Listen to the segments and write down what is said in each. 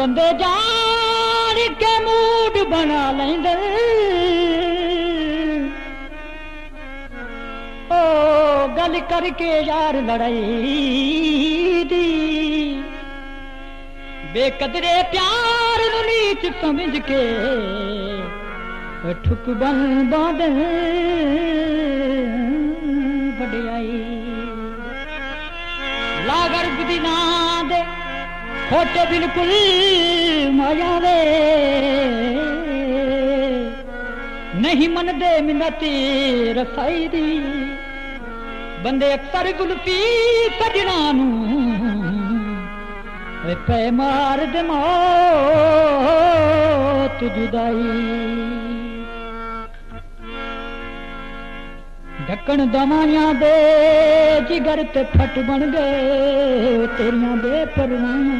बंदे जान के मूड बना लेंदे ओ गल करके यार लड़ाई दी बेकदरे प्यार नूं नीच समझ के ठुक बन बांध वडियाई लागर बुदी ना दे खोटे बिल्कुल माया दे नहीं मनदे मिन्नती रसाई दी बंदे अक्सर गुलफी सजना नूं पे मार दे मौत जुदाई ढक्कन दवाइयां दे जिगर ते फट बन गए तेरियां बेपरवाहियां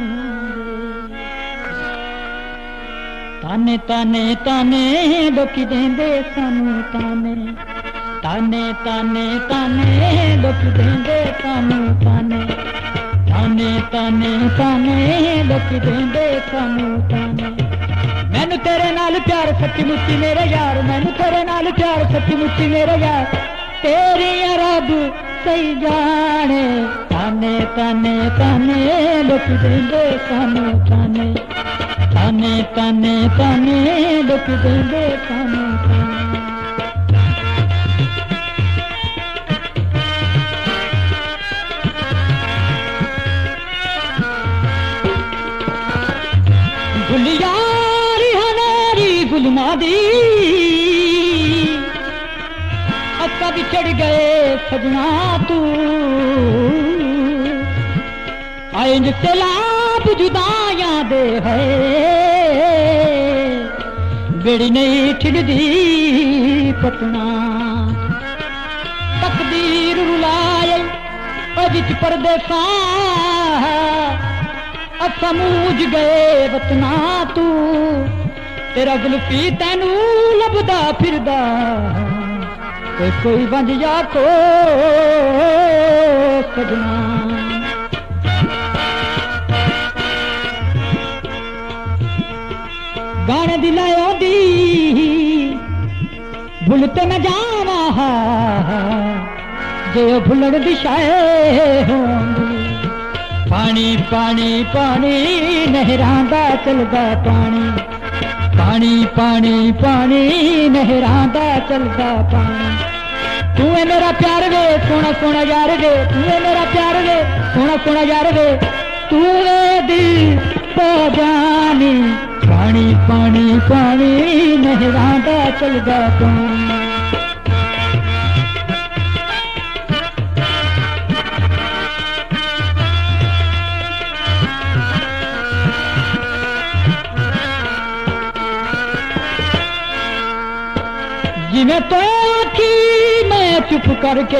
ताने ताने ताने लोकी देंदे सानू ताने ताने ताने ताने लोकी देंदे सानू ताने ताने ताने ताने लोकी देंदे सानू ताने मैनू तेरे नाल प्यार सच्ची मुच्ची मेरे यार मैनू तेरे नाल प्यार सच्ची मुच्ची मेरे यार तेरी रब सही जाने ताने ताने ताने लोक देंदे सानू ताने ताने ताने ताने लोक देंदे सानू ताने गुलियारी हनारी गुलमा दी अक्का बिछड़ गए सजना तू आइंद सैलाब जुदाइयां दे है बेड़ी नहीं ठिलदी पटना तकदीर रुलाए अजित परदेसा असा मूझ गए वतना तू तेरा गुलफी तैनू लभदा फिरदा कोई बंज जा को सजना गाने दिलायो दी भुलते न जावा जे भुलण दिशाए होंदी पानी पानी पानी नहरां दा चलदा पानी पानी पानी पानी नहरां दा चलदा पानी तू है मेरा प्यार वे सोना सोना यार वे तू है मेरा प्यार वे सोना सोना यार वे तू है दिल तो जानी पानी पानी पानी नहरां दा चलदा पानी जिमें तो आखी मैं चुप करके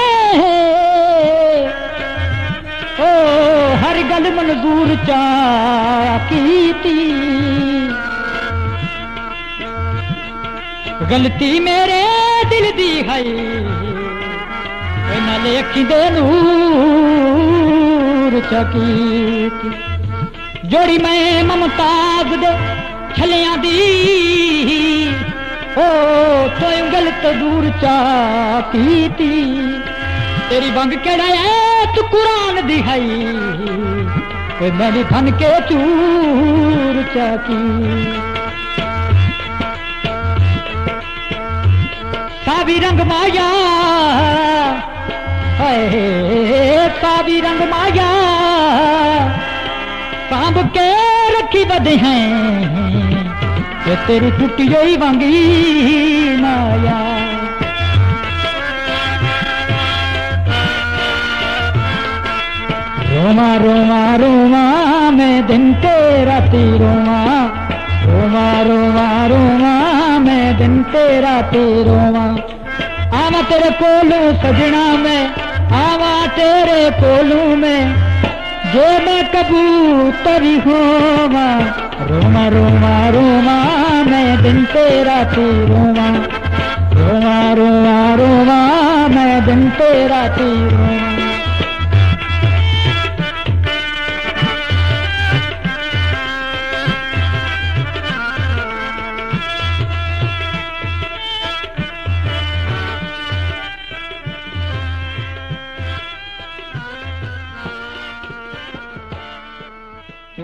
ओ हर गल मंजूर चा कीती गलती मेरे दिल दी है नाले अखी दे नूर चा कीती जोड़ी मैं ममताज दे छलियां दी ओ तो गलत दूर चा कीती तेरी बंग केड़ा है तू कुरान दी है मैंने फन के चूर चा की सावी रंग माया सावी रंग माया सांभ के रखी बदे हैं तेरी टूटी हुई वांगी माया रोमा रोमा रोमा मैं दिन तेरा ती रोमा रोमा रोमा रोमा मैं दिन तेरा ती रोमा आवा तेरे कोलू सजना में आवा तेरे कोलू में जो मैं कबूतरी होवा रोमा रोमा रोमा मैं दिन तेरा ती रोमा रोमा रोमा रोमा मैं दिन तेरा ती रोमा